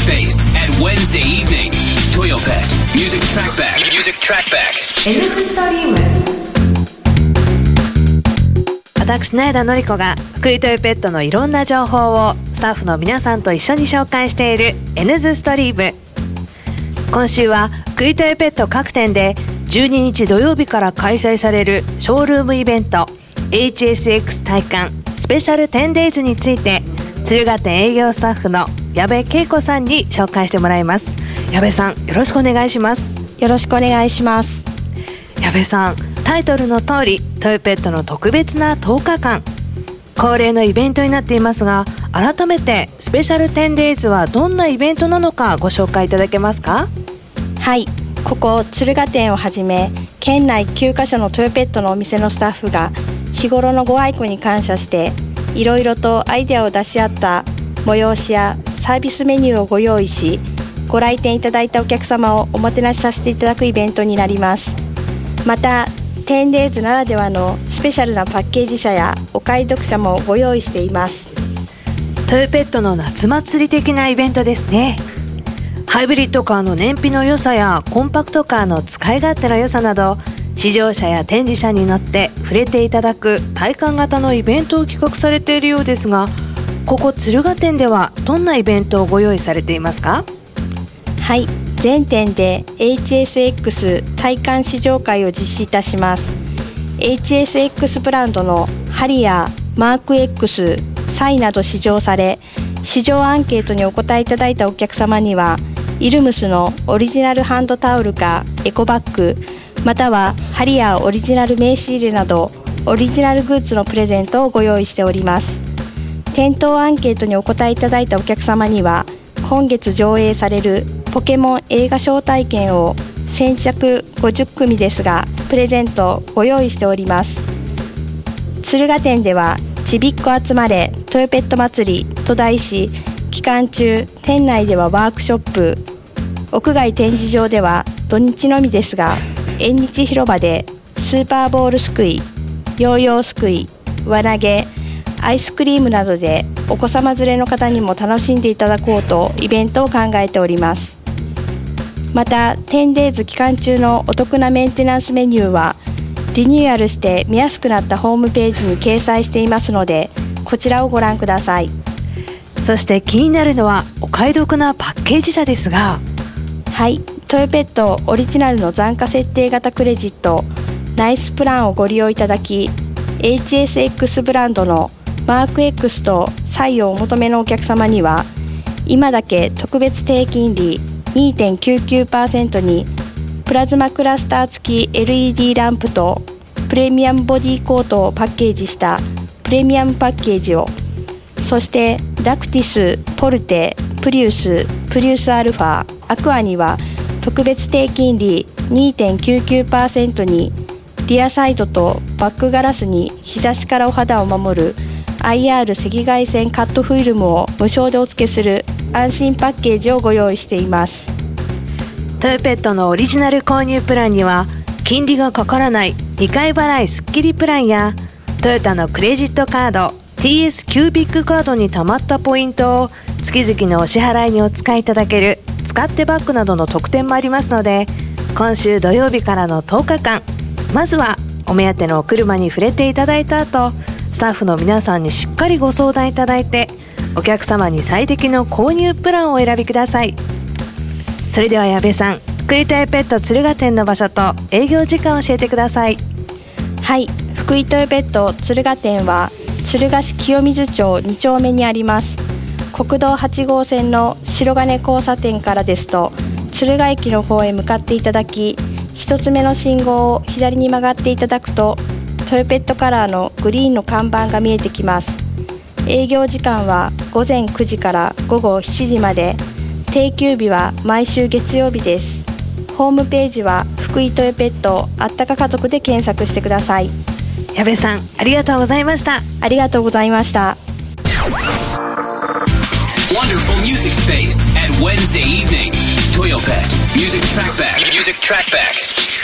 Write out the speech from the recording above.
Space at Wednesday evening. Toyopet Music Trackback. Music Trackback. Nストリーム。私苗田のり子が福井トヨペットのいろんな情報をスタッフの皆さんと一緒に紹介している N ズストリーム。今週は福井トヨペット各店で12日土曜日から開催されるショールームイベント HSX 体感スペシャル 10days について敦賀店営業スタッフの矢部恵子さんに紹介してもらいます。矢部さん、よろしくお願いします。 よろしくお願いします。 矢部さん、タイトルの通りトヨペットの特別な10日間恒例のイベントになっていますが、改めてスペシャル 10days はどんなイベントなのかご紹介いただけますか？ はい、ここ敦賀店をはじめ県内9カ所のトヨペットのお店のスタッフが日頃のご愛顧に感謝していろいろとアイデアを出し合った催しやサービスメニューをご用意し、ご来店いただいたお客様をおもてなしさせていただくイベントになります。また 10days ならではのスペシャルなパッケージ車やお買い得車もご用意しています。 トヨペットの夏祭り的なイベントですね。ハイブリッドカーの燃費の良さやコンパクトカーの使い勝手の良さなど、試乗車や展示車に乗って触れていただく体感型のイベントを企画されているようですが、ここ敦賀店ではどんなイベントをご用意されていますか？ はい、全店で HSX 体感試乗会を実施いたします。 HSX ブランドのハリアー、マーク X、サイなど試乗され、試乗アンケートにお答えいただいたお客様にはイルムスのオリジナルハンドタオルかエコバッグ、またはハリアーオリジナル名刺入れなどオリジナルグッズのプレゼントをご用意しております。店頭アンケートにお答えいただいたお客様には今月上映されるポケモン映画招待券を先着50組ですがプレゼントご用意しております。敦賀店ではちびっこ集まれトヨペット祭りと題し、期間中店内ではワークショップ、屋外展示場では土日のみですが縁日広場でスーパーボールすくい、ヨーヨーすくい、輪投げ、アイスクリームなどでお子様連れの方にも楽しんでいただこうとイベントを考えております。また 10days 期間中のお得なメンテナンスメニューはリニューアルして見やすくなったホームページに掲載していますので、こちらをご覧ください。 そして気になるのはお買い得なパッケージ車ですが、 はい、トヨペットオリジナルの残価設定型クレジットナイスプランをご利用いただき、 HSX ブランドのマーク X とサイをお求めのお客様には今だけ特別低金利 2.99% にプラズマクラスター付き LED ランプとプレミアムボディコートをパッケージしたプレミアムパッケージを、そしてラクティス、ポルテ、プリウス、プリウスアルファ、アクアには特別低金利 2.99% にリアサイドとバックガラスに日差しからお肌を守る IR 赤外線カットフィルムを無償でお付けする安心パッケージをご用意しています。 トヨペットのオリジナル購入プランには金利がかからない2回払いスッキリプランやトヨタのクレジットカード TS キュービックカードに貯まったポイントを月々のお支払いにお使いいただける使ってバッグなどの特典もありますので、今週土曜日からの10日間、まずはお目当てのお車に触れていただいた後、スタッフの皆さんにしっかりご相談いただいてお客様に最適の購入プランをお選びください。それでは矢部さん、福井トヨペット敦賀店の場所と営業時間を教えてください。 はい、福井トヨペット敦賀店は敦賀市清水町2丁目にあります。国道8号線の白金交差点からですと敦賀駅の方へ向かっていただき、一つ目の信号を左に曲がっていただくとトヨペットカラーのグリーンの看板が見えてきます。営業時間は午前9時から午後7時まで、定休日は毎週月曜日です。ホームページは福井トヨペットあったか家族で検索してください。 矢部さん、ありがとうございました。 ありがとうございました。 Wonderful music space at Wednesday evening. Toyopet Music Trackback. Music Trackback.